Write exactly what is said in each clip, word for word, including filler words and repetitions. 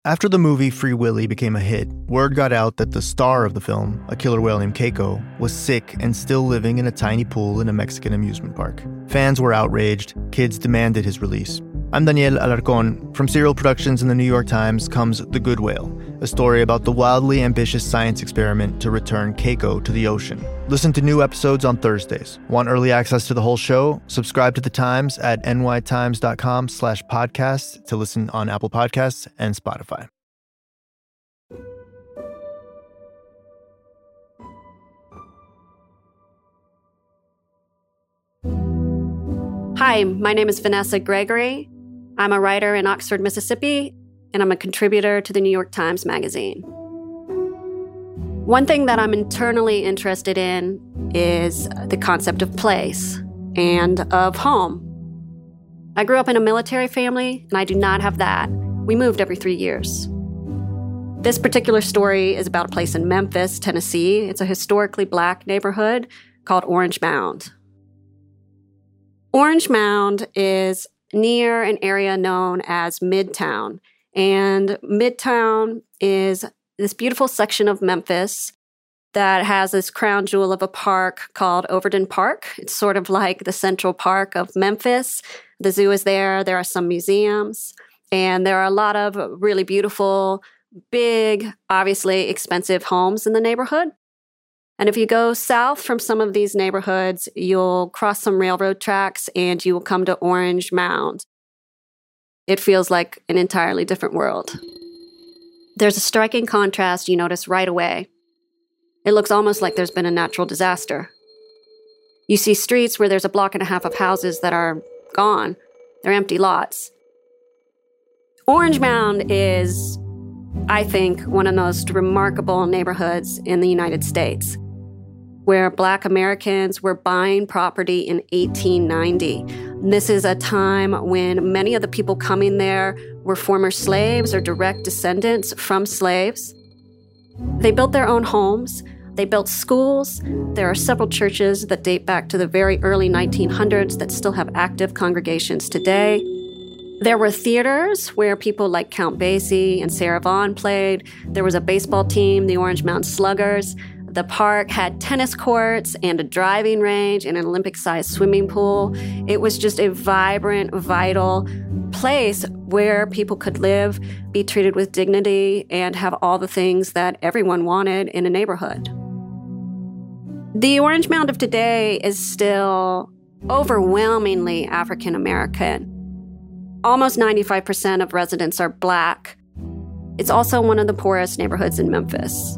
After the movie Free Willy became a hit, word got out that the star of the film, a killer whale named Keiko, was sick and still living in a tiny pool in a Mexican amusement park. Fans were outraged. Kids demanded his release. I'm Daniel Alarcón. From Serial Productions and the New York Times comes The Good Whale, a story about the wildly ambitious science experiment to return Keiko to the ocean. Listen to new episodes on Thursdays. Want early access to the whole show? Subscribe to The Times at nytimes.com slash podcast to listen on Apple Podcasts and Spotify. Hi, my name is Vanessa Gregory. I'm a writer in Oxford, Mississippi, and I'm a contributor to the New York Times Magazine. One thing that I'm internally interested in is the concept of place and of home. I grew up in a military family, and I do not have that. We moved every three years. This particular story is about a place in Memphis, Tennessee. It's a historically Black neighborhood called Orange Mound. Orange Mound is near an area known as Midtown. And Midtown is this beautiful section of Memphis that has this crown jewel of a park called Overton Park. It's sort of like the Central Park of Memphis. The zoo is there. There are some museums. And there are a lot of really beautiful, big, obviously expensive homes in the neighborhood. And if you go south from some of these neighborhoods, you'll cross some railroad tracks and you will come to Orange Mound. It feels like an entirely different world. There's a striking contrast you notice right away. It looks almost like there's been a natural disaster. You see streets where there's a block and a half of houses that are gone. They're empty lots. Orange Mound is, I think, one of the most remarkable neighborhoods in the United States, where Black Americans were buying property in eighteen ninety. This is a time when many of the people coming there were former slaves or direct descendants from slaves. They built their own homes. They built schools. There are several churches that date back to the very early nineteen hundreds that still have active congregations today. There were theaters where people like Count Basie and Sarah Vaughan played. There was a baseball team, the Orange Mound Sluggers. The park had tennis courts and a driving range and an Olympic-sized swimming pool. It was just a vibrant, vital place where people could live, be treated with dignity, and have all the things that everyone wanted in a neighborhood. The Orange Mound of today is still overwhelmingly African American. Almost ninety-five percent of residents are Black. It's also one of the poorest neighborhoods in Memphis.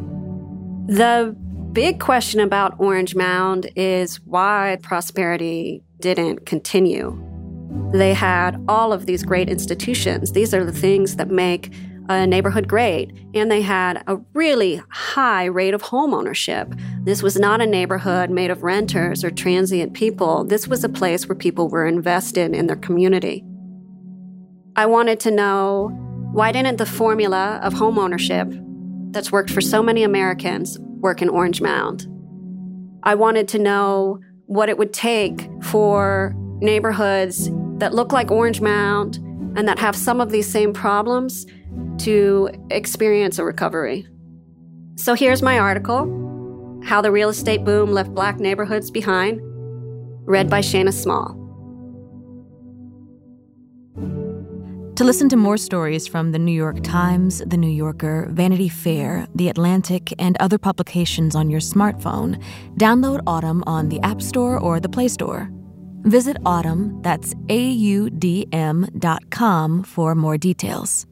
The big question about Orange Mound is why prosperity didn't continue. They had all of these great institutions. These are the things that make a neighborhood great. And they had a really high rate of home ownership. This was not a neighborhood made of renters or transient people. This was a place where people were invested in their community. I wanted to know, why didn't the formula of home ownership that's worked for so many Americans work in Orange Mound? I wanted to know what it would take for neighborhoods that look like Orange Mound and that have some of these same problems to experience a recovery. So here's my article, How the Real Estate Boom Left Black Neighborhoods Behind, read by Shana Small. To listen to more stories from The New York Times, The New Yorker, Vanity Fair, The Atlantic, and other publications on your smartphone, download Audm on the App Store or the Play Store. Visit Audm, that's A U D M dot com for more details.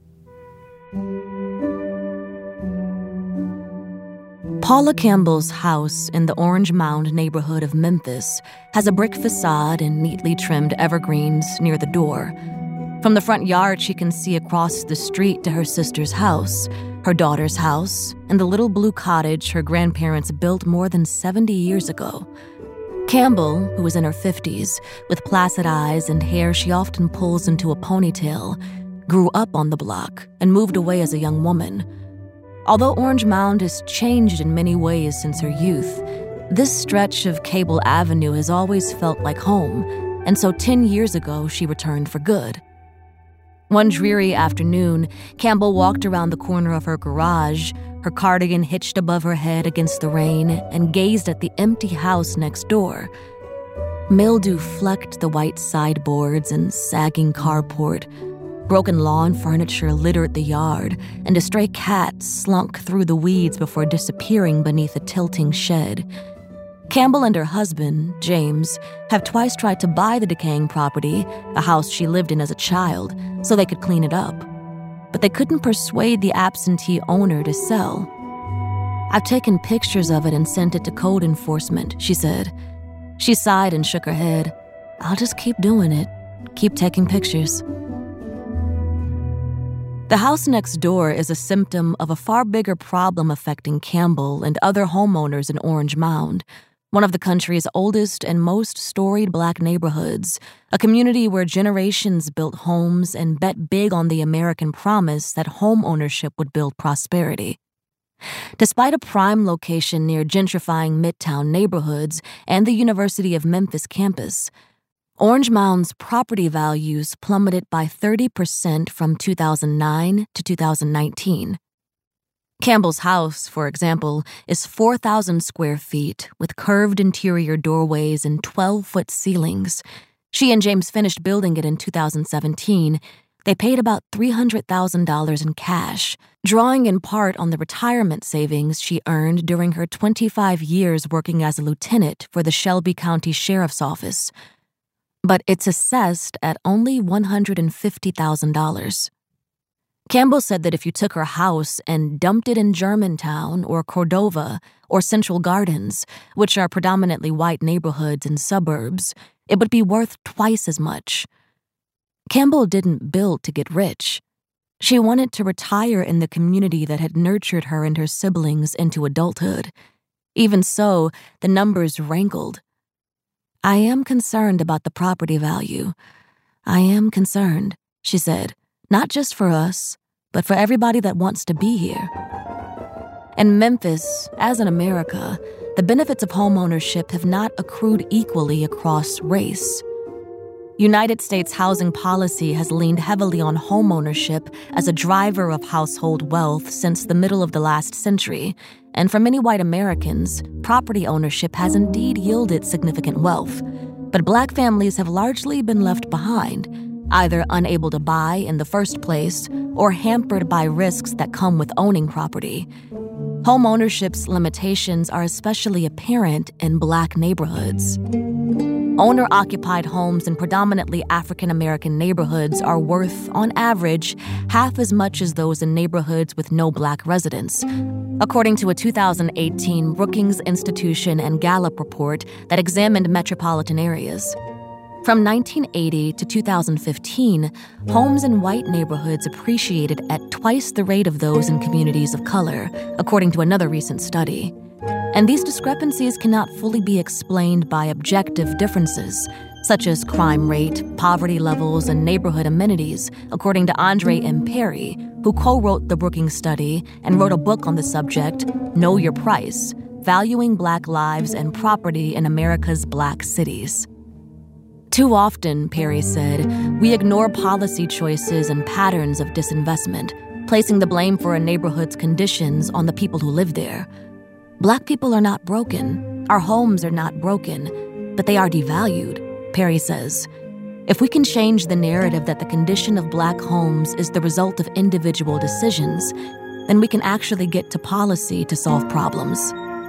Paula Campbell's house in the Orange Mound neighborhood of Memphis has a brick facade and neatly trimmed evergreens near the door. From the front yard, she can see across the street to her sister's house, her daughter's house, and the little blue cottage her grandparents built more than seventy years ago. Campbell, who is in her fifties, with placid eyes and hair she often pulls into a ponytail, grew up on the block and moved away as a young woman. Although Orange Mound has changed in many ways since her youth, this stretch of Cable Avenue has always felt like home, and so ten years ago she returned for good. One dreary afternoon, Campbell walked around the corner of her garage, her cardigan hitched above her head against the rain, and gazed at the empty house next door. Mildew flecked the white sideboards and sagging carport. Broken lawn furniture littered the yard, and a stray cat slunk through the weeds before disappearing beneath a tilting shed. Campbell and her husband, James, have twice tried to buy the decaying property, a house she lived in as a child, so they could clean it up. But they couldn't persuade the absentee owner to sell. "I've taken pictures of it and sent it to code enforcement," she said. She sighed and shook her head. "I'll just keep doing it. Keep taking pictures." The house next door is a symptom of a far bigger problem affecting Campbell and other homeowners in Orange Mound, one of the country's oldest and most storied Black neighborhoods, a community where generations built homes and bet big on the American promise that home ownership would build prosperity. Despite a prime location near gentrifying Midtown neighborhoods and the University of Memphis campus, Orange Mound's property values plummeted by thirty percent from two thousand nine to two thousand nineteen. Campbell's house, for example, is four thousand square feet with curved interior doorways and twelve-foot ceilings. She and James finished building it in two thousand seventeen. They paid about three hundred thousand dollars in cash, drawing in part on the retirement savings she earned during her twenty-five years working as a lieutenant for the Shelby County Sheriff's Office. But it's assessed at only one hundred fifty thousand dollars. Campbell said that if you took her house and dumped it in Germantown or Cordova or Central Gardens, which are predominantly white neighborhoods and suburbs, it would be worth twice as much. Campbell didn't build to get rich. She wanted to retire in the community that had nurtured her and her siblings into adulthood. Even so, the numbers rankled. "I am concerned about the property value. I am concerned," she said, "not just for us, but for everybody that wants to be here." In Memphis, as in America, the benefits of homeownership have not accrued equally across race. United States housing policy has leaned heavily on homeownership as a driver of household wealth since the middle of the last century, and for many white Americans, property ownership has indeed yielded significant wealth. But Black families have largely been left behind, either unable to buy in the first place or hampered by risks that come with owning property. Homeownership's limitations are especially apparent in Black neighborhoods. Owner-occupied homes in predominantly African-American neighborhoods are worth, on average, half as much as those in neighborhoods with no Black residents, according to a two thousand eighteen Brookings Institution and Gallup report that examined metropolitan areas. From nineteen eighty to two thousand fifteen, homes in white neighborhoods appreciated at twice the rate of those in communities of color, according to another recent study. And these discrepancies cannot fully be explained by objective differences, such as crime rate, poverty levels, and neighborhood amenities, according to Andre M. Perry, who co-wrote the Brookings study and wrote a book on the subject, Know Your Price: Valuing Black Lives and Property in America's Black Cities. Too often, Perry said, we ignore policy choices and patterns of disinvestment, placing the blame for a neighborhood's conditions on the people who live there. Black people are not broken. Our homes are not broken, but they are devalued, Perry says. If we can change the narrative that the condition of Black homes is the result of individual decisions, then we can actually get to policy to solve problems.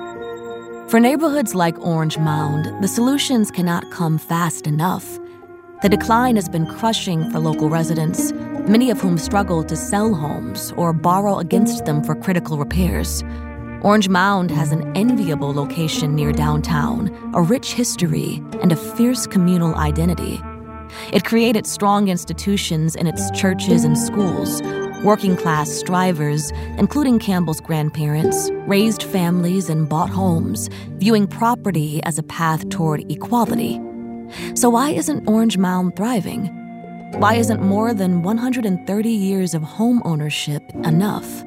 For neighborhoods like Orange Mound, the solutions cannot come fast enough. The decline has been crushing for local residents, many of whom struggle to sell homes or borrow against them for critical repairs. Orange Mound has an enviable location near downtown, a rich history, and a fierce communal identity. It created strong institutions in its churches and schools. Working-class strivers, including Campbell's grandparents, raised families and bought homes, viewing property as a path toward equality. So why isn't Orange Mound thriving? Why isn't more than one hundred thirty years of home ownership enough?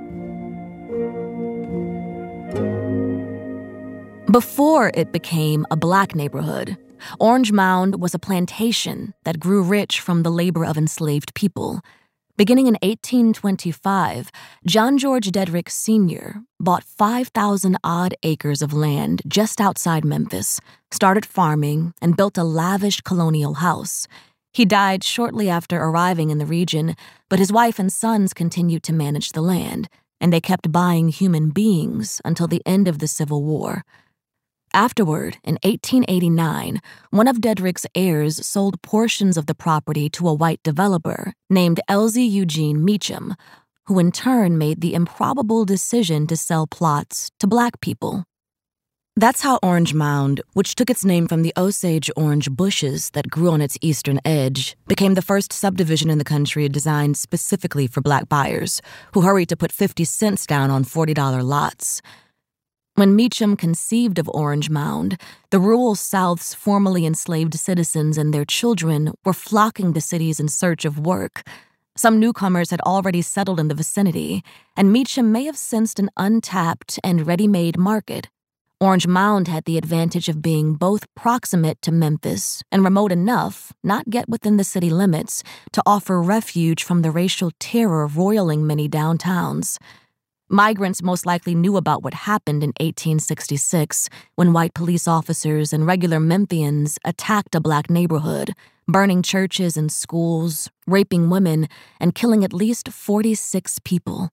Before it became a Black neighborhood, Orange Mound was a plantation that grew rich from the labor of enslaved people. Beginning in eighteen twenty-five, John George Dedrick Senior bought five thousand odd acres of land just outside Memphis, started farming, and built a lavish colonial house. He died shortly after arriving in the region, but his wife and sons continued to manage the land, and they kept buying human beings until the end of the Civil War. Afterward, in eighteen eighty-nine, one of Dedrick's heirs sold portions of the property to a white developer named Elzie Eugene Meacham, who in turn made the improbable decision to sell plots to black people. That's how Orange Mound, which took its name from the Osage orange bushes that grew on its eastern edge, became the first subdivision in the country designed specifically for black buyers, who hurried to put fifty cents down on forty dollar lots. When Meacham conceived of Orange Mound, the rural South's formerly enslaved citizens and their children were flocking to cities in search of work. Some newcomers had already settled in the vicinity, and Meacham may have sensed an untapped and ready-made market. Orange Mound had the advantage of being both proximate to Memphis and remote enough, not yet within the city limits, to offer refuge from the racial terror roiling many downtowns. Migrants most likely knew about what happened in eighteen sixty-six when white police officers and regular Memphians attacked a black neighborhood, burning churches and schools, raping women, and killing at least forty-six people.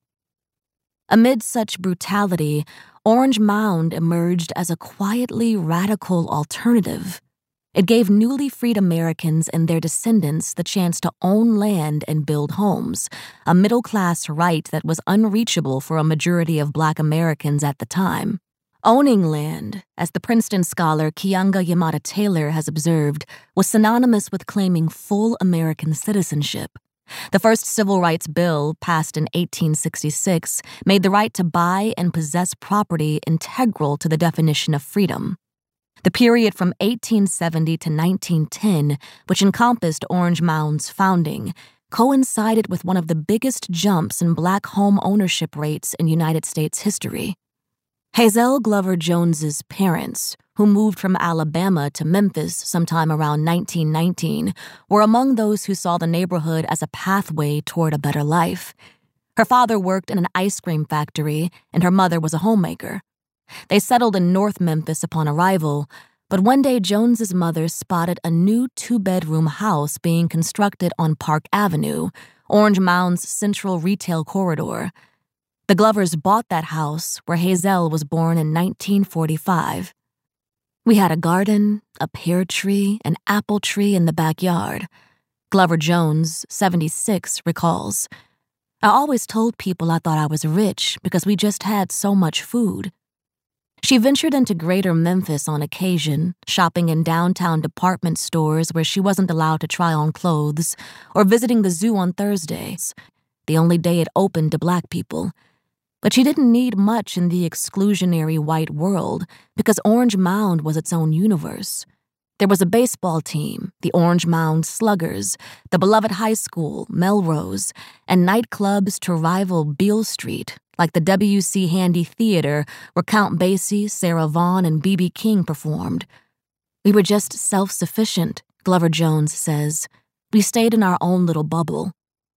Amid such brutality, Orange Mound emerged as a quietly radical alternative. It gave newly freed Americans and their descendants the chance to own land and build homes, a middle-class right that was unreachable for a majority of black Americans at the time. Owning land, as the Princeton scholar Keeanga-Yamahtta Taylor has observed, was synonymous with claiming full American citizenship. The first civil rights bill, passed in eighteen sixty-six, made the right to buy and possess property integral to the definition of freedom. The period from eighteen seventy to nineteen ten, which encompassed Orange Mound's founding, coincided with one of the biggest jumps in black home ownership rates in United States history. Hazel Glover Jones's parents, who moved from Alabama to Memphis sometime around nineteen nineteen, were among those who saw the neighborhood as a pathway toward a better life. Her father worked in an ice cream factory, and her mother was a homemaker. They settled in North Memphis upon arrival, but one day Jones's mother spotted a new two-bedroom house being constructed on Park Avenue, Orange Mound's central retail corridor. The Glovers bought that house, where Hazel was born in nineteen forty-five. We had a garden, a pear tree, an apple tree in the backyard. Glover Jones, seventy-six, recalls, I always told people I thought I was rich because we just had so much food. She ventured into greater Memphis on occasion, shopping in downtown department stores where she wasn't allowed to try on clothes, or visiting the zoo on Thursdays, the only day it opened to black people. But she didn't need much in the exclusionary white world because Orange Mound was its own universe. There was a baseball team, the Orange Mound Sluggers, the beloved high school, Melrose, and nightclubs to rival Beale Street, like the W C Handy Theater, where Count Basie, Sarah Vaughan, and B B King performed. We were just self-sufficient, Glover Jones says. We stayed in our own little bubble.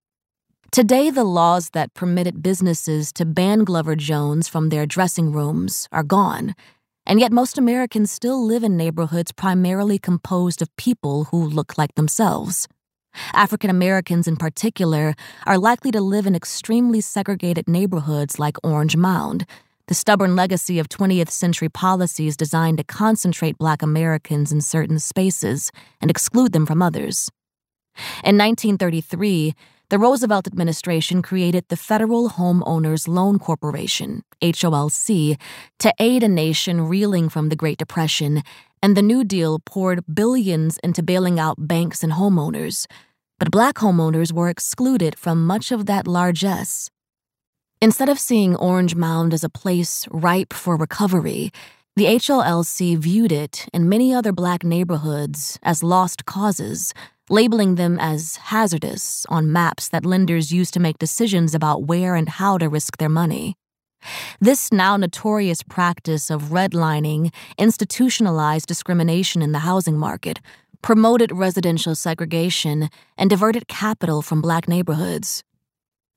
Today, the laws that permitted businesses to ban Glover Jones from their dressing rooms are gone, and yet most Americans still live in neighborhoods primarily composed of people who look like themselves. African Americans in particular are likely to live in extremely segregated neighborhoods like Orange Mound, the stubborn legacy of twentieth century policies designed to concentrate black Americans in certain spaces and exclude them from others. In nineteen thirty-three, the Roosevelt administration created the Federal Homeowners Loan Corporation, H O L C, to aid a nation reeling from the Great Depression, and the New Deal poured billions into bailing out banks and homeowners. But black homeowners were excluded from much of that largesse. Instead of seeing Orange Mound as a place ripe for recovery, the H O L C viewed it and many other black neighborhoods as lost causes, labeling them as hazardous on maps that lenders used to make decisions about where and how to risk their money. This now notorious practice of redlining institutionalized discrimination in the housing market, promoted residential segregation, and diverted capital from black neighborhoods.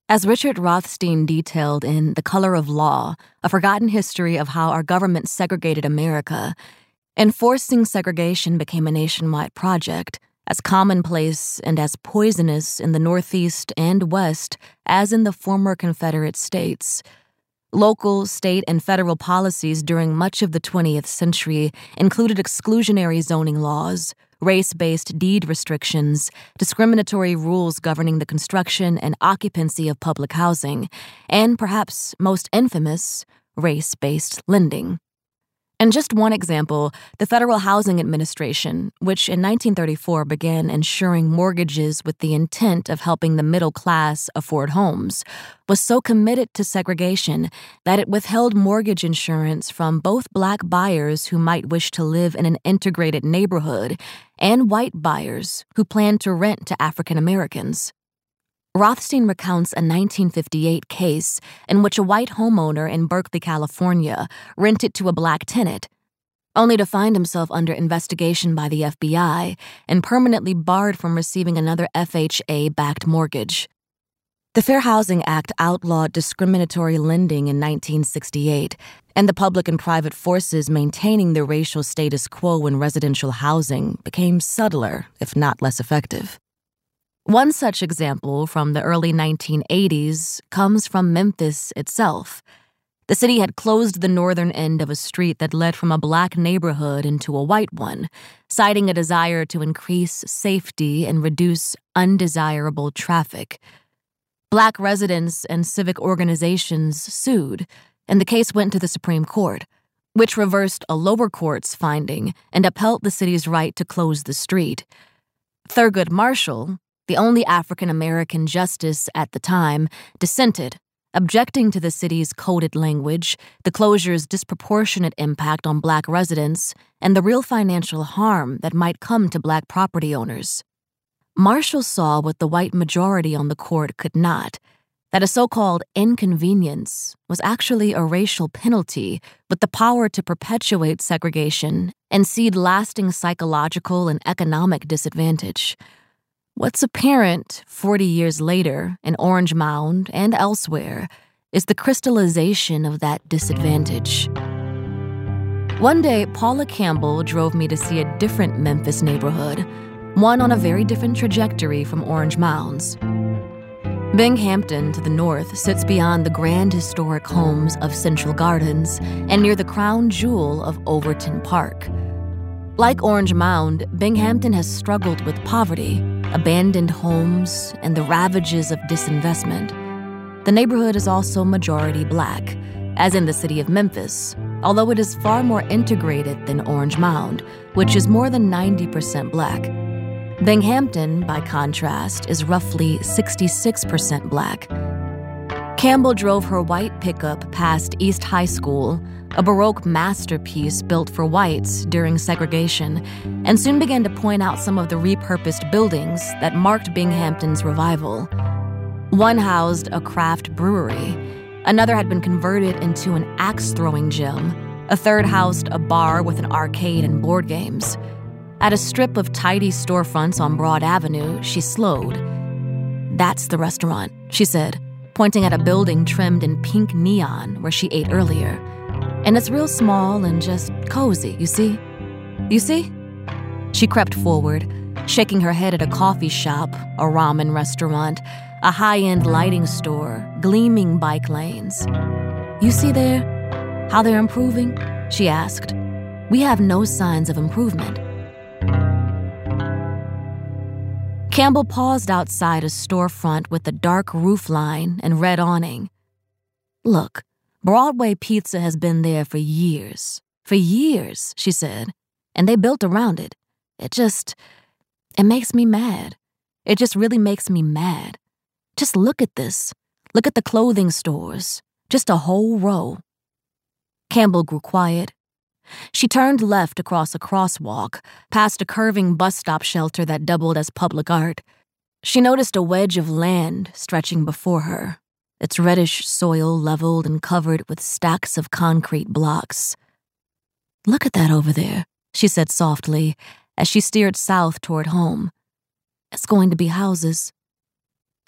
As Richard Rothstein detailed in The Color of Law, A Forgotten History of How Our Government Segregated America, enforcing segregation became a nationwide project, as commonplace and as poisonous in the Northeast and West as in the former Confederate states. Local, state, and federal policies during much of the twentieth century included exclusionary zoning laws, race-based deed restrictions, discriminatory rules governing the construction and occupancy of public housing, and perhaps most infamous, race-based lending. And just one example, the Federal Housing Administration, which in nineteen thirty-four began insuring mortgages with the intent of helping the middle class afford homes, was so committed to segregation that it withheld mortgage insurance from both black buyers who might wish to live in an integrated neighborhood and white buyers who planned to rent to African Americans. Rothstein recounts a nineteen fifty-eight case in which a white homeowner in Berkeley, California, rented to a black tenant, only to find himself under investigation by the F B I and permanently barred from receiving another F H A-backed mortgage. The Fair Housing Act outlawed discriminatory lending in nineteen sixty-eight, and the public and private forces maintaining the racial status quo in residential housing became subtler, if not less effective. One such example from the early nineteen eighties comes from Memphis itself. The city had closed the northern end of a street that led from a black neighborhood into a white one, citing a desire to increase safety and reduce undesirable traffic. Black residents and civic organizations sued, and the case went to the Supreme Court, which reversed a lower court's finding and upheld the city's right to close the street. Thurgood Marshall, the only African-American justice at the time, dissented, objecting to the city's coded language, the closure's disproportionate impact on black residents, and the real financial harm that might come to black property owners. Marshall saw what the white majority on the court could not, that a so-called inconvenience was actually a racial penalty with the power to perpetuate segregation and seed lasting psychological and economic disadvantage. What's apparent forty years later in Orange Mound and elsewhere is the crystallization of that disadvantage. One day, Paula Campbell drove me to see a different Memphis neighborhood, one on a very different trajectory from Orange Mound's. Binghampton to the north sits beyond the grand historic homes of Central Gardens and near the crown jewel of Overton Park. Like Orange Mound, Binghampton has struggled with poverty, abandoned homes, and the ravages of disinvestment. The neighborhood is also majority black, as in the city of Memphis, although it is far more integrated than Orange Mound, which is more than ninety percent black. Binghampton, by contrast, is roughly sixty-six percent black. Campbell drove her white pickup past East High School, a Baroque masterpiece built for whites during segregation, and soon began to point out some of the repurposed buildings that marked Binghampton's revival. One housed a craft brewery, another had been converted into an axe-throwing gym, a third housed a bar with an arcade and board games. At a strip of tidy storefronts on Broad Avenue, she slowed. "That's the restaurant," she said, pointing at a building trimmed in pink neon where she ate earlier. "And it's real small and just cozy, you see? You see?" She crept forward, shaking her head at a coffee shop, a ramen restaurant, a high-end lighting store, gleaming bike lanes. "You see there? How they're improving?" she asked. "We have no signs of improvement." Campbell paused outside a storefront with a dark roofline and red awning. "Look, Broadway Pizza has been there for years. For years," she said, "and they built around it. It just, it makes me mad. It just really makes me mad. Just look at this. Look at the clothing stores. Just a whole row." Campbell grew quiet. She turned left across a crosswalk, past a curving bus stop shelter that doubled as public art. She noticed a wedge of land stretching before her, its reddish soil leveled and covered with stacks of concrete blocks. "Look at that over there," she said softly, as she steered south toward home. "It's going to be houses."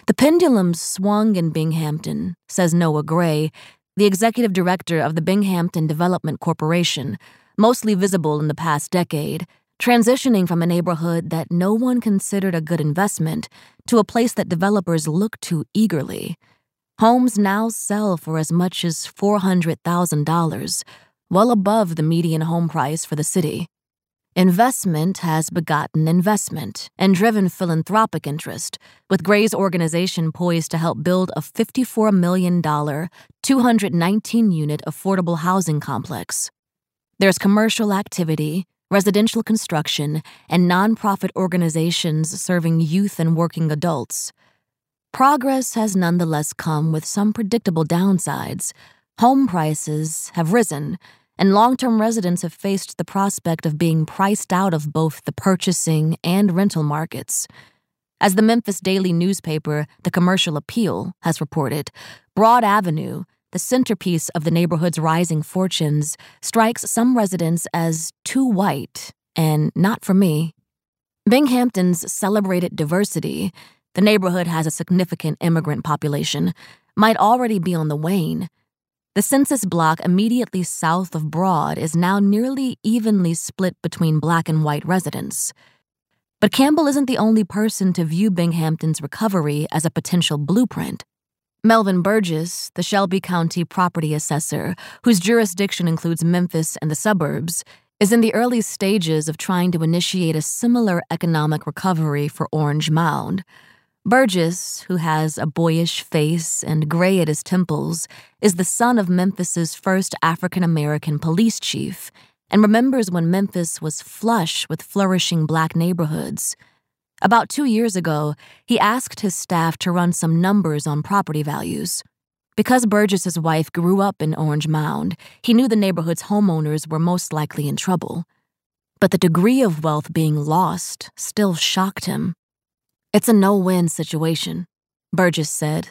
The pendulum swung in Binghamton, says Noah Gray, the executive director of the Binghamton Development Corporation, mostly visible in the past decade, transitioning from a neighborhood that no one considered a good investment to a place that developers look to eagerly. Homes now sell for as much as four hundred thousand dollars, well above the median home price for the city. Investment has begotten investment and driven philanthropic interest, with Gray's organization poised to help build a fifty-four million dollars, two hundred nineteen unit affordable housing complex. There's commercial activity, residential construction, and nonprofit organizations serving youth and working adults. Progress has nonetheless come with some predictable downsides. Home prices have risen, and long-term residents have faced the prospect of being priced out of both the purchasing and rental markets. As the Memphis daily newspaper, The Commercial Appeal, has reported, Broad Avenue, the centerpiece of the neighborhood's rising fortunes, strikes some residents as too white and not for me. Binghamton's celebrated diversity, the neighborhood has a significant immigrant population, might already be on the wane. The census block immediately south of Broad is now nearly evenly split between black and white residents. But Campbell isn't the only person to view Binghamton's recovery as a potential blueprint. Melvin Burgess, the Shelby County property assessor, whose jurisdiction includes Memphis and the suburbs, is in the early stages of trying to initiate a similar economic recovery for Orange Mound. Burgess, who has a boyish face and gray at his temples, is the son of Memphis's first African-American police chief and remembers when Memphis was flush with flourishing black neighborhoods. About two years ago, he asked his staff to run some numbers on property values. Because Burgess's wife grew up in Orange Mound, he knew the neighborhood's homeowners were most likely in trouble. But the degree of wealth being lost still shocked him. "It's a no-win situation," Burgess said.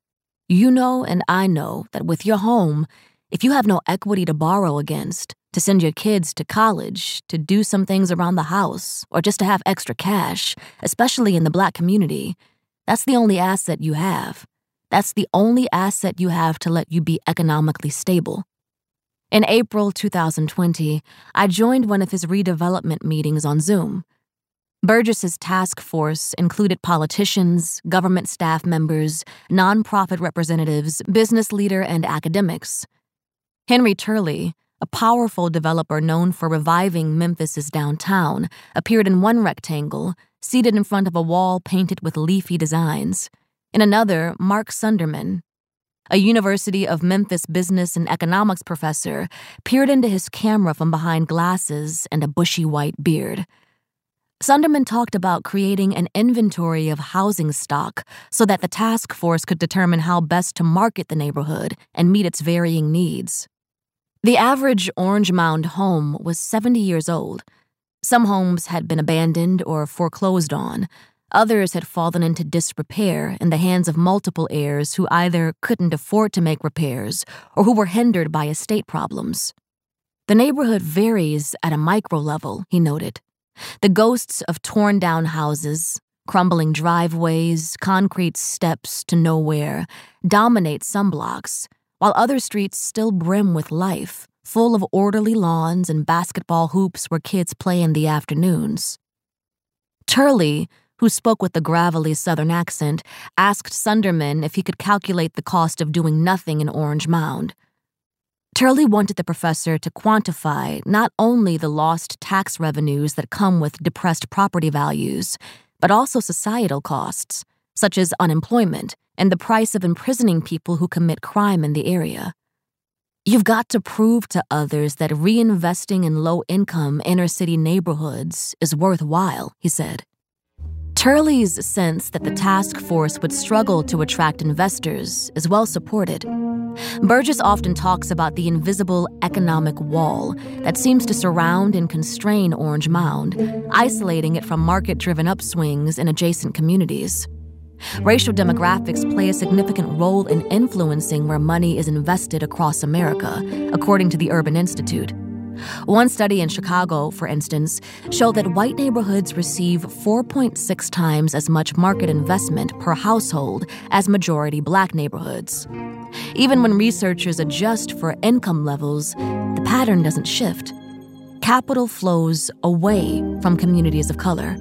"You know and I know that with your home, if you have no equity to borrow against, to send your kids to college, to do some things around the house, or just to have extra cash, especially in the black community, that's the only asset you have. That's the only asset you have to let you be economically stable." In April two thousand twenty, I joined one of his redevelopment meetings on Zoom. Burgess's task force included politicians, government staff members, nonprofit representatives, business leaders, and academics. Henry Turley, a powerful developer known for reviving Memphis's downtown, appeared in one rectangle, seated in front of a wall painted with leafy designs. In another, Mark Sunderman, a University of Memphis business and economics professor, peered into his camera from behind glasses and a bushy white beard. Sunderman talked about creating an inventory of housing stock so that the task force could determine how best to market the neighborhood and meet its varying needs. The average Orange Mound home was seventy years old. Some homes had been abandoned or foreclosed on. Others had fallen into disrepair in the hands of multiple heirs who either couldn't afford to make repairs or who were hindered by estate problems. The neighborhood varies at a micro level, he noted. The ghosts of torn-down houses, crumbling driveways, concrete steps to nowhere dominate some blocks, while other streets still brim with life, full of orderly lawns and basketball hoops where kids play in the afternoons. Turley, who spoke with a gravelly southern accent, asked Sunderman if he could calculate the cost of doing nothing in Orange Mound. Turley wanted the professor to quantify not only the lost tax revenues that come with depressed property values, but also societal costs, such as unemployment and the price of imprisoning people who commit crime in the area. "You've got to prove to others that reinvesting in low-income inner-city neighborhoods is worthwhile," he said. Turley's sense that the task force would struggle to attract investors is well supported. Burgess often talks about the invisible economic wall that seems to surround and constrain Orange Mound, isolating it from market-driven upswings in adjacent communities. Racial demographics play a significant role in influencing where money is invested across America, according to the Urban Institute. One study in Chicago, for instance, showed that white neighborhoods receive four point six times as much market investment per household as majority black neighborhoods. Even when researchers adjust for income levels, the pattern doesn't shift. Capital flows away from communities of color.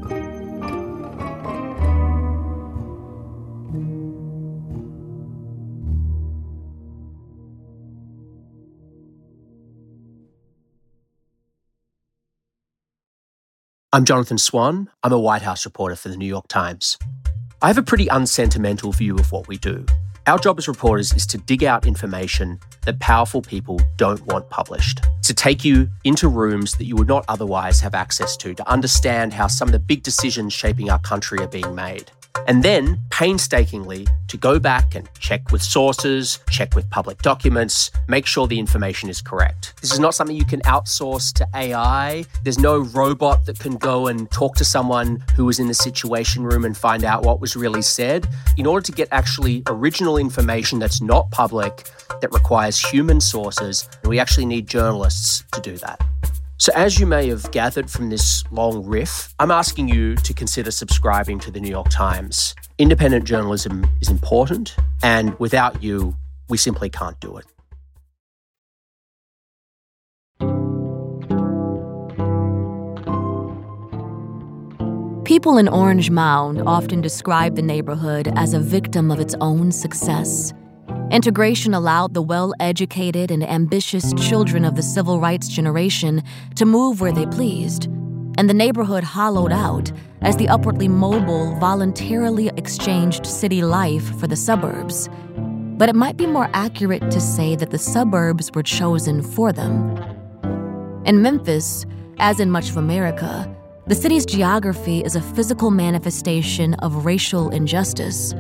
I'm Jonathan Swan. I'm a White House reporter for the New York Times. I have a pretty unsentimental view of what we do. Our job as reporters is to dig out information that powerful people don't want published, to take you into rooms that you would not otherwise have access to, to understand how some of the big decisions shaping our country are being made. And then, painstakingly, to go back and check with sources, check with public documents, make sure the information is correct. This is not something you can outsource to A I. There's no robot that can go and talk to someone who was in the Situation Room and find out what was really said. In order to get actually original information that's not public, that requires human sources, we actually need journalists to do that. So as you may have gathered from this long riff, I'm asking you to consider subscribing to the New York Times. Independent journalism is important, and without you, we simply can't do it. People in Orange Mound often describe the neighborhood as a victim of its own success. Integration allowed the well-educated and ambitious children of the civil rights generation to move where they pleased, and the neighborhood hollowed out as the upwardly mobile voluntarily exchanged city life for the suburbs. But it might be more accurate to say that the suburbs were chosen for them. In Memphis, as in much of America, the city's geography is a physical manifestation of racial injustice.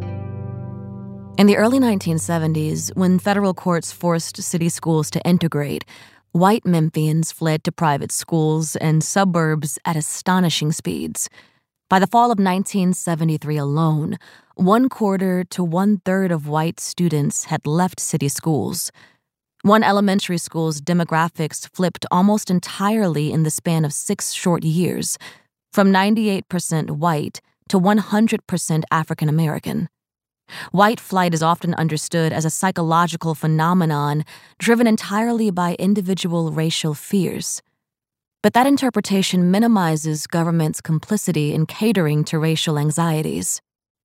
In the early nineteen seventies, when federal courts forced city schools to integrate, white Memphians fled to private schools and suburbs at astonishing speeds. By the fall of nineteen seventy-three alone, one quarter to one-third of white students had left city schools. One elementary school's demographics flipped almost entirely in the span of six short years, from ninety-eight percent white to one hundred percent African American. White flight is often understood as a psychological phenomenon driven entirely by individual racial fears. But that interpretation minimizes government's complicity in catering to racial anxieties.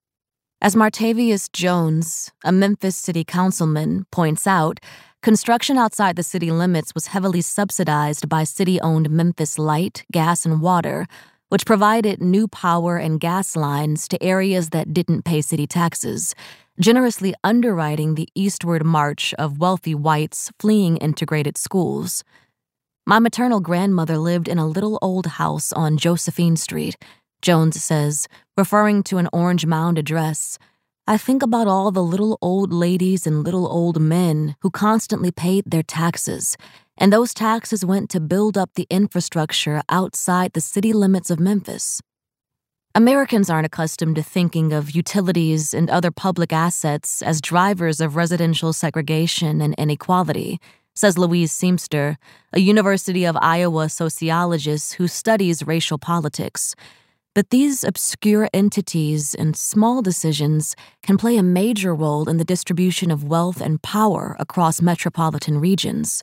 As Martavius Jones, a Memphis city councilman, points out, construction outside the city limits was heavily subsidized by city-owned Memphis Light, Gas, and Water, which provided new power and gas lines to areas that didn't pay city taxes, generously underwriting the eastward march of wealthy whites fleeing integrated schools. My maternal grandmother lived in a little old house on Josephine Street, Jones says, referring to an Orange Mound address. I think about all the little old ladies and little old men who constantly paid their taxes, and those taxes went to build up the infrastructure outside the city limits of Memphis. Americans aren't accustomed to thinking of utilities and other public assets as drivers of residential segregation and inequality, says Louise Seamster, a University of Iowa sociologist who studies racial politics. But these obscure entities and small decisions can play a major role in the distribution of wealth and power across metropolitan regions.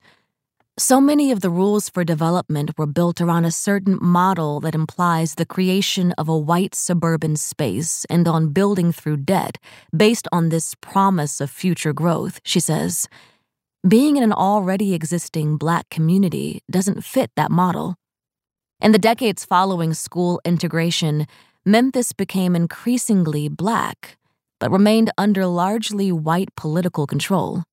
So many of the rules for development were built around a certain model that implies the creation of a white suburban space and on building through debt based on this promise of future growth, she says. Being in an already existing Black community doesn't fit that model. In the decades following school integration, Memphis became increasingly Black, but remained under largely white political control.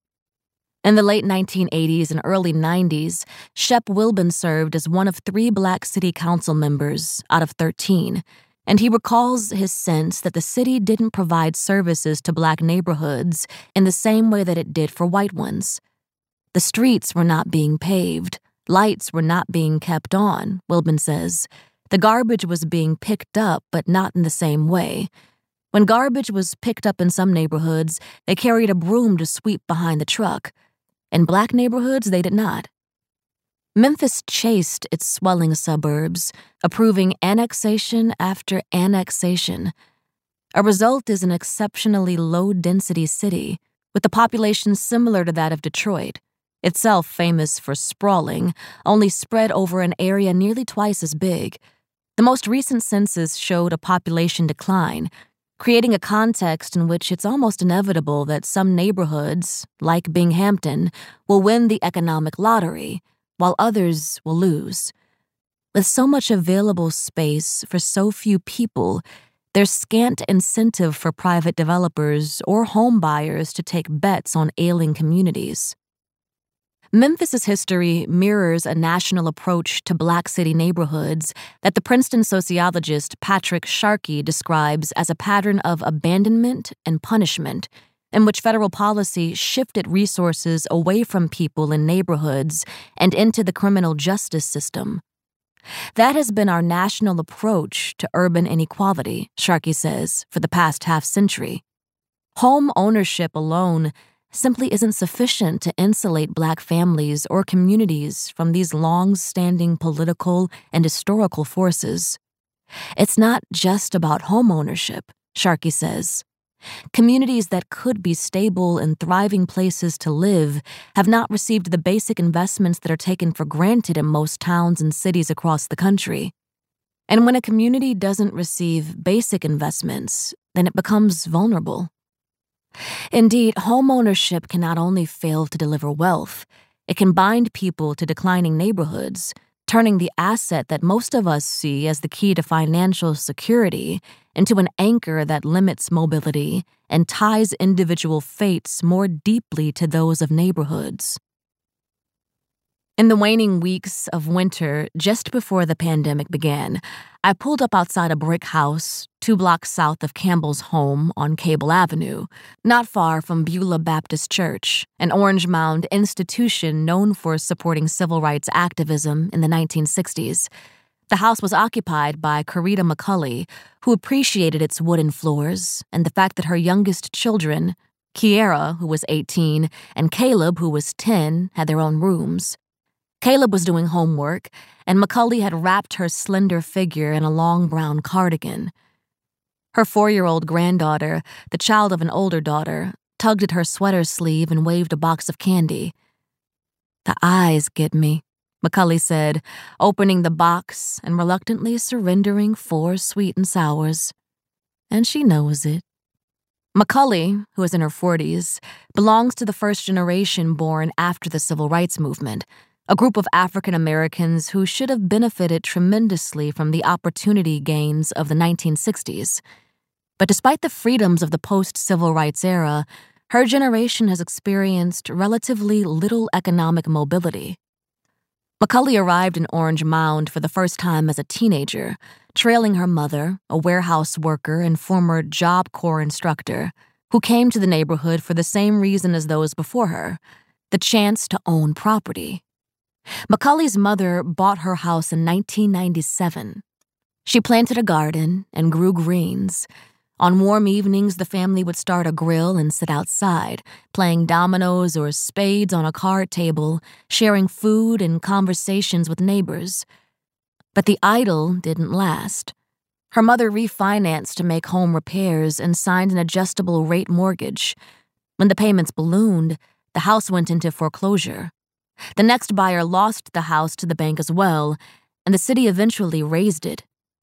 In the late nineteen eighties and early nineties, Shep Wilbin served as one of three Black city council members out of thirteen, and he recalls his sense that the city didn't provide services to Black neighborhoods in the same way that it did for white ones. The streets were not being paved, lights were not being kept on, Wilbin says. The garbage was being picked up, but not in the same way. When garbage was picked up in some neighborhoods, they carried a broom to sweep behind the truck. In Black neighborhoods, they did not. Memphis chased its swelling suburbs, approving annexation after annexation. A result is an exceptionally low-density city, with a population similar to that of Detroit, itself famous for sprawling, only spread over an area nearly twice as big. The most recent census showed a population decline, creating a context in which it's almost inevitable that some neighborhoods, like Binghamton, will win the economic lottery, while others will lose. With so much available space for so few people, there's scant incentive for private developers or home buyers to take bets on ailing communities. Memphis's history mirrors a national approach to Black city neighborhoods that the Princeton sociologist Patrick Sharkey describes as a pattern of abandonment and punishment, in which federal policy shifted resources away from people in neighborhoods and into the criminal justice system. That has been our national approach to urban inequality, Sharkey says, for the past half-century. Home ownership alone simply isn't sufficient to insulate Black families or communities from these long-standing political and historical forces. It's not just about home ownership, Sharkey says. Communities that could be stable and thriving places to live have not received the basic investments that are taken for granted in most towns and cities across the country. And when a community doesn't receive basic investments, then it becomes vulnerable. Indeed, homeownership can not only fail to deliver wealth, it can bind people to declining neighborhoods, turning the asset that most of us see as the key to financial security into an anchor that limits mobility and ties individual fates more deeply to those of neighborhoods. In the waning weeks of winter, just before the pandemic began, I pulled up outside a brick house two blocks south of Campbell's home on Cable Avenue, not far from Beulah Baptist Church, an Orange Mound institution known for supporting civil rights activism in the nineteen sixties. The house was occupied by Corita McCulley, who appreciated its wooden floors and the fact that her youngest children, Kiera, who was eighteen, and Caleb, who was ten, had their own rooms. Caleb was doing homework, and McCulley had wrapped her slender figure in a long brown cardigan. Her four-year-old granddaughter, the child of an older daughter, tugged at her sweater sleeve and waved a box of candy. "The eyes get me," McCulley said, opening the box and reluctantly surrendering four sweet and sours. And she knows it. McCulley, who is in her forties, belongs to the first generation born after the Civil Rights Movement, a group of African Americans who should have benefited tremendously from the opportunity gains of the nineteen sixties. But despite the freedoms of the post-civil rights era, her generation has experienced relatively little economic mobility. McCulley arrived in Orange Mound for the first time as a teenager, trailing her mother, a warehouse worker and former Job Corps instructor, who came to the neighborhood for the same reason as those before her, the chance to own property. McCulley's mother bought her house in nineteen ninety-seven. She planted a garden and grew greens. On warm evenings, the family would start a grill and sit outside, playing dominoes or spades on a card table, sharing food and conversations with neighbors. But the idyll didn't last. Her mother refinanced to make home repairs and signed an adjustable rate mortgage. When the payments ballooned, the house went into foreclosure. The next buyer lost the house to the bank as well, and the city eventually razed it.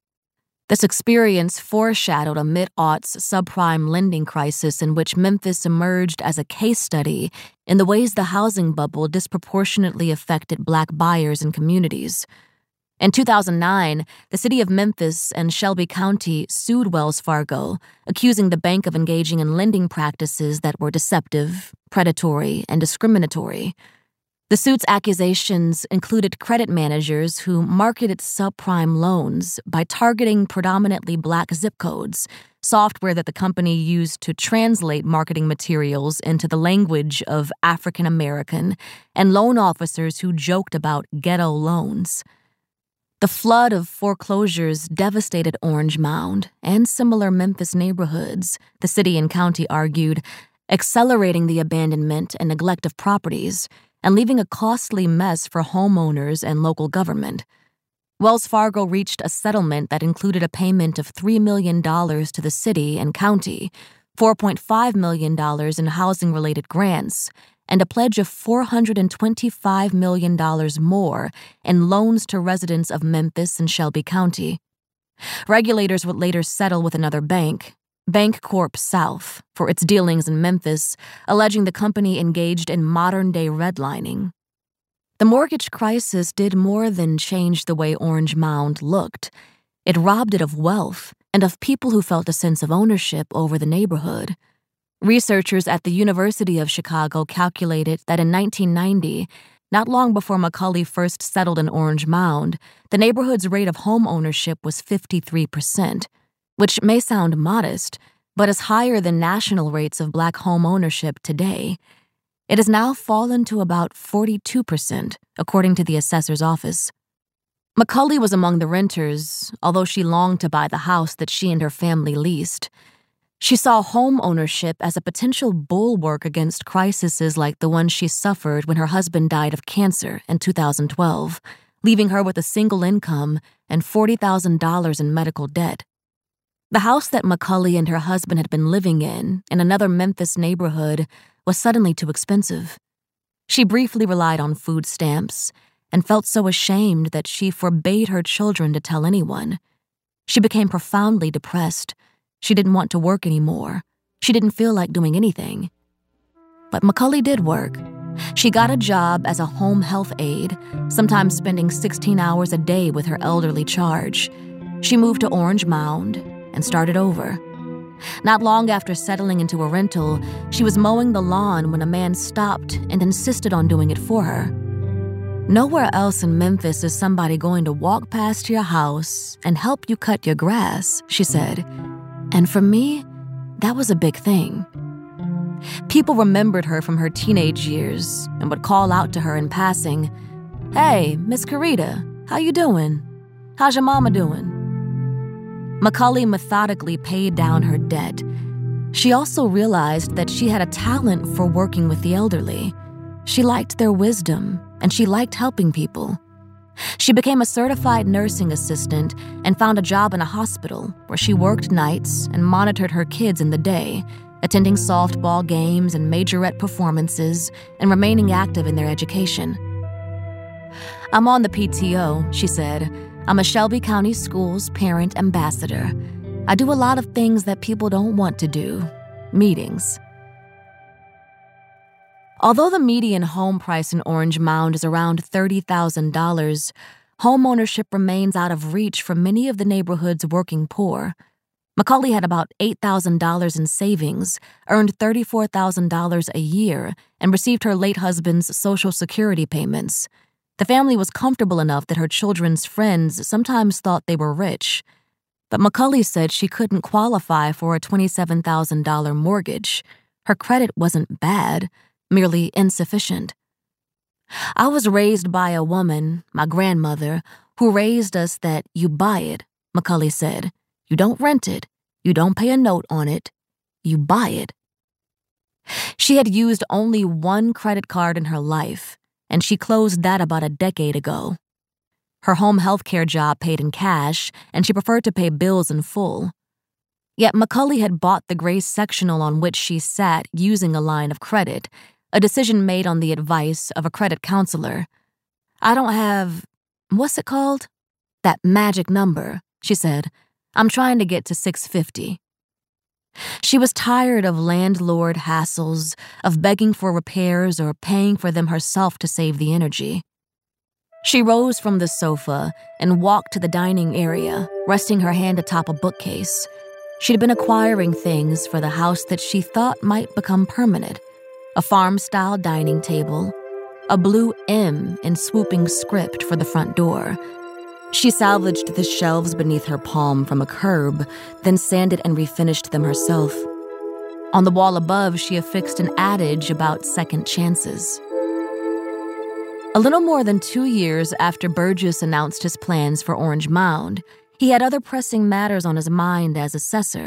This experience foreshadowed a mid-aughts subprime lending crisis in which Memphis emerged as a case study in the ways the housing bubble disproportionately affected Black buyers and communities. In two thousand nine, the city of Memphis and Shelby County sued Wells Fargo, accusing the bank of engaging in lending practices that were deceptive, predatory, and discriminatory. The suit's accusations included credit managers who marketed subprime loans by targeting predominantly Black zip codes, software that the company used to translate marketing materials into the language of African American, and loan officers who joked about ghetto loans. The flood of foreclosures devastated Orange Mound and similar Memphis neighborhoods, the city and county argued, accelerating the abandonment and neglect of properties and leaving a costly mess for homeowners and local government. Wells Fargo reached a settlement that included a payment of three million dollars to the city and county, four point five million dollars in housing-related grants, and a pledge of four hundred twenty-five million dollars more in loans to residents of Memphis and Shelby County. Regulators would later settle with another bank, Bancorp South, for its dealings in Memphis, alleging the company engaged in modern-day redlining. The mortgage crisis did more than change the way Orange Mound looked. It robbed it of wealth and of people who felt a sense of ownership over the neighborhood. Researchers at the University of Chicago calculated that in nineteen ninety, not long before Macaulay first settled in Orange Mound, the neighborhood's rate of home ownership was fifty-three percent, which may sound modest, but is higher than national rates of black home ownership today. It has now fallen to about forty-two percent, according to the assessor's office. Macaulay was among the renters, although she longed to buy the house that she and her family leased. She saw home ownership as a potential bulwark against crises like the one she suffered when her husband died of cancer in two thousand twelve, leaving her with a single income and forty thousand dollars in medical debt. The house that Macaulay and her husband had been living in, in another Memphis neighborhood, was suddenly too expensive. She briefly relied on food stamps and felt so ashamed that she forbade her children to tell anyone. She became profoundly depressed. She didn't want to work anymore. She didn't feel like doing anything. But Macaulay did work. She got a job as a home health aide, sometimes spending sixteen hours a day with her elderly charge. She moved to Orange Mound and started over. Not long after settling into a rental, she was mowing the lawn when a man stopped and insisted on doing it for her. Nowhere else in Memphis is somebody going to walk past your house and help you cut your grass, she said. And for me, that was a big thing. People remembered her from her teenage years and would call out to her in passing, "Hey, Miss Carita, how you doing? How's your mama doing?" Macaulay methodically paid down her debt. She also realized that she had a talent for working with the elderly. She liked their wisdom, and she liked helping people. She became a certified nursing assistant and found a job in a hospital where she worked nights and monitored her kids in the day, attending softball games and majorette performances and remaining active in their education. "I'm on the P T O," she said. "I'm a Shelby County Schools parent ambassador. I do a lot of things that people don't want to do. Meetings." Although the median home price in Orange Mound is around thirty thousand dollars, homeownership remains out of reach for many of the neighborhood's working poor. Macaulay had about eight thousand dollars in savings, earned thirty-four thousand dollars a year, and received her late husband's Social Security payments. The family was comfortable enough that her children's friends sometimes thought they were rich. But Macaulay said she couldn't qualify for a twenty-seven thousand dollars mortgage. Her credit wasn't bad, merely insufficient. "I was raised by a woman, my grandmother, who raised us that you buy it," Macaulay said. "You don't rent it. You don't pay a note on it. You buy it." She had used only one credit card in her life, and she closed that about a decade ago. Her home health care job paid in cash, and she preferred to pay bills in full. Yet Macaulay had bought the gray sectional on which she sat using a line of credit, a decision made on the advice of a credit counselor. "I don't have, what's it called? That magic number," she said. "I'm trying to get to six fifty. She was tired of landlord hassles, of begging for repairs or paying for them herself to save the energy. She rose from the sofa and walked to the dining area, resting her hand atop a bookcase. She'd been acquiring things for the house that she thought might become permanent: a farm-style dining table, a blue M in swooping script for the front door. She salvaged the shelves beneath her palm from a curb, then sanded and refinished them herself. On the wall above, she affixed an adage about second chances. A little more than two years after Burgess announced his plans for Orange Mound, he had other pressing matters on his mind as assessor,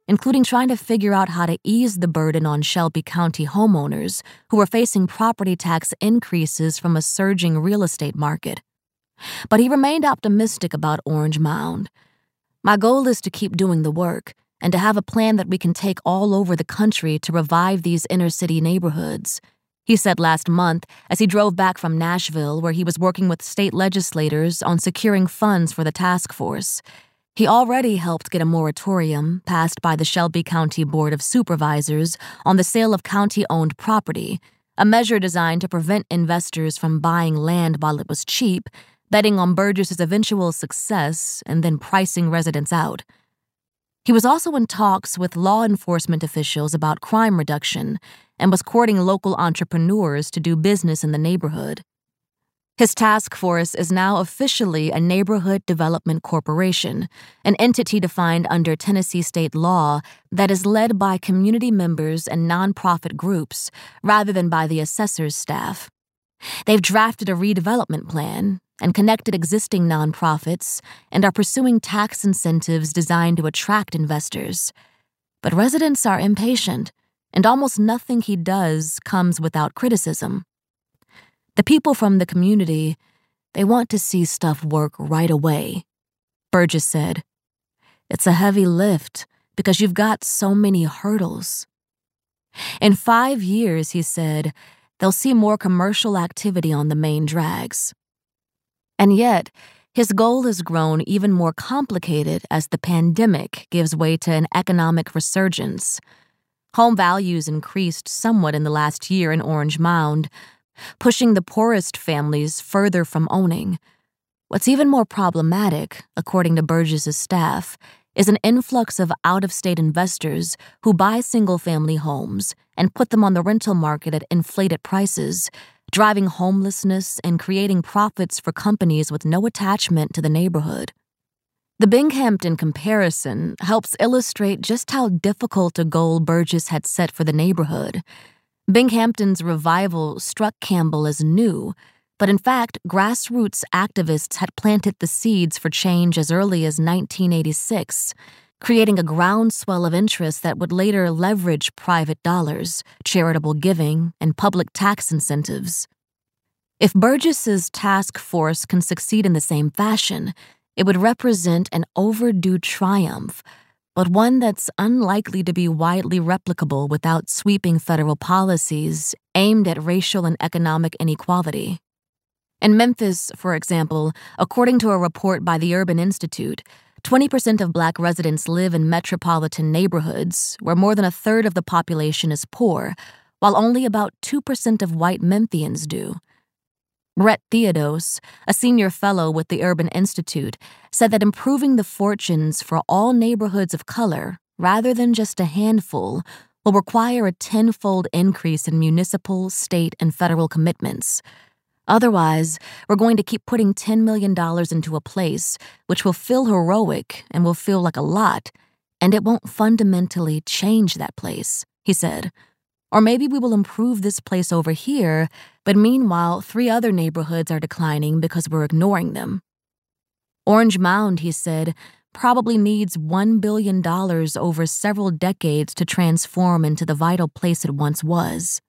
including trying to figure out how to ease the burden on Shelby County homeowners who were facing property tax increases from a surging real estate market. But he remained optimistic about Orange Mound. "My goal is to keep doing the work and to have a plan that we can take all over the country to revive these inner-city neighborhoods," he said last month as he drove back from Nashville, where he was working with state legislators on securing funds for the task force. He already helped get a moratorium passed by the Shelby County Board of Supervisors on the sale of county-owned property, a measure designed to prevent investors from buying land while it was cheap, betting on Burgess's eventual success, and then pricing residents out. He was also in talks with law enforcement officials about crime reduction and was courting local entrepreneurs to do business in the neighborhood. His task force is now officially a Neighborhood Development Corporation, an entity defined under Tennessee state law that is led by community members and nonprofit groups rather than by the assessor's staff. They've drafted a redevelopment plan and connected existing nonprofits and are pursuing tax incentives designed to attract investors. But residents are impatient, and almost nothing he does comes without criticism. The people from the community, they want to see stuff work right away, Burgess said. "It's a heavy lift because you've got so many hurdles." In five years, he said, they'll see more commercial activity on the main drags. And yet, his goal has grown even more complicated as the pandemic gives way to an economic resurgence. Home values increased somewhat in the last year in Orange Mound, pushing the poorest families further from owning. What's even more problematic, according to Burgess's staff, is an influx of out-of-state investors who buy single-family homes and put them on the rental market at inflated prices, driving homelessness and creating profits for companies with no attachment to the neighborhood. The Binghampton comparison helps illustrate just how difficult a goal Burgess had set for the neighborhood. Binghampton's revival struck Campbell as new, but in fact, grassroots activists had planted the seeds for change as early as nineteen eighty-six, creating a groundswell of interest that would later leverage private dollars, charitable giving, and public tax incentives. If Burgess's task force can succeed in the same fashion, it would represent an overdue triumph, but one that's unlikely to be widely replicable without sweeping federal policies aimed at racial and economic inequality. In Memphis, for example, according to a report by the Urban Institute, twenty percent of Black residents live in metropolitan neighborhoods where more than a third of the population is poor, while only about two percent of white Memphians do. Brett Theodos, a senior fellow with the Urban Institute, said that improving the fortunes for all neighborhoods of color, rather than just a handful, will require a tenfold increase in municipal, state, and federal commitments. Otherwise, we're going to keep putting ten million dollars into a place which will feel heroic and will feel like a lot, and it won't fundamentally change that place, he said. Or maybe we will improve this place over here, but meanwhile, three other neighborhoods are declining because we're ignoring them. Orange Mound, he said, probably needs one billion dollars over several decades to transform into the vital place it once was.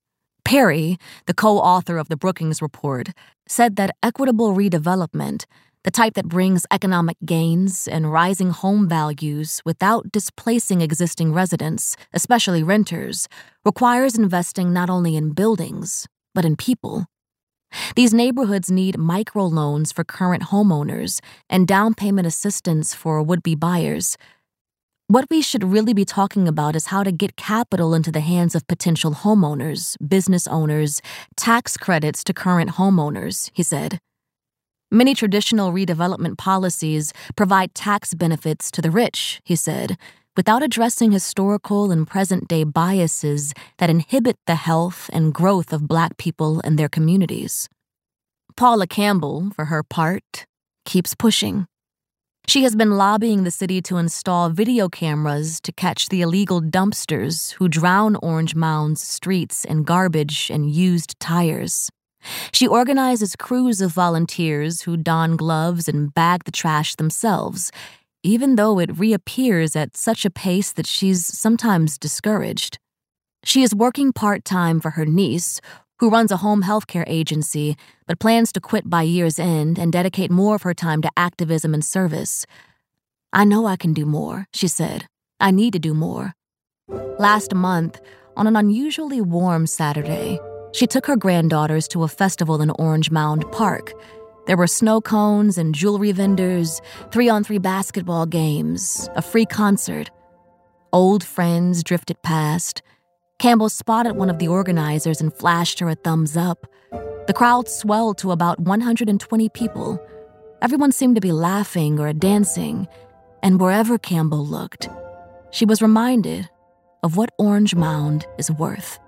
Perry, the co-author of the Brookings Report, said that equitable redevelopment, the type that brings economic gains and rising home values without displacing existing residents, especially renters, requires investing not only in buildings, but in people. These neighborhoods need microloans for current homeowners and down payment assistance for would-be buyers. What we should really be talking about is how to get capital into the hands of potential homeowners, business owners, tax credits to current homeowners, he said. Many traditional redevelopment policies provide tax benefits to the rich, he said, without addressing historical and present-day biases that inhibit the health and growth of Black people and their communities. Paula Campbell, for her part, keeps pushing. She has been lobbying the city to install video cameras to catch the illegal dumpsters who drown Orange Mound's streets in garbage and used tires. She organizes crews of volunteers who don gloves and bag the trash themselves, even though it reappears at such a pace that she's sometimes discouraged. She is working part-time for her niece, who runs a home healthcare agency, but plans to quit by year's end and dedicate more of her time to activism and service. "I know I can do more," she said. "I need to do more." Last month, on an unusually warm Saturday, she took her granddaughters to a festival in Orange Mound Park. There were snow cones and jewelry vendors, three-on-three basketball games, a free concert. Old friends drifted past. Campbell spotted one of the organizers and flashed her a thumbs up. The crowd swelled to about one hundred twenty people. Everyone seemed to be laughing or dancing, and wherever Campbell looked, she was reminded of what Orange Mound is worth.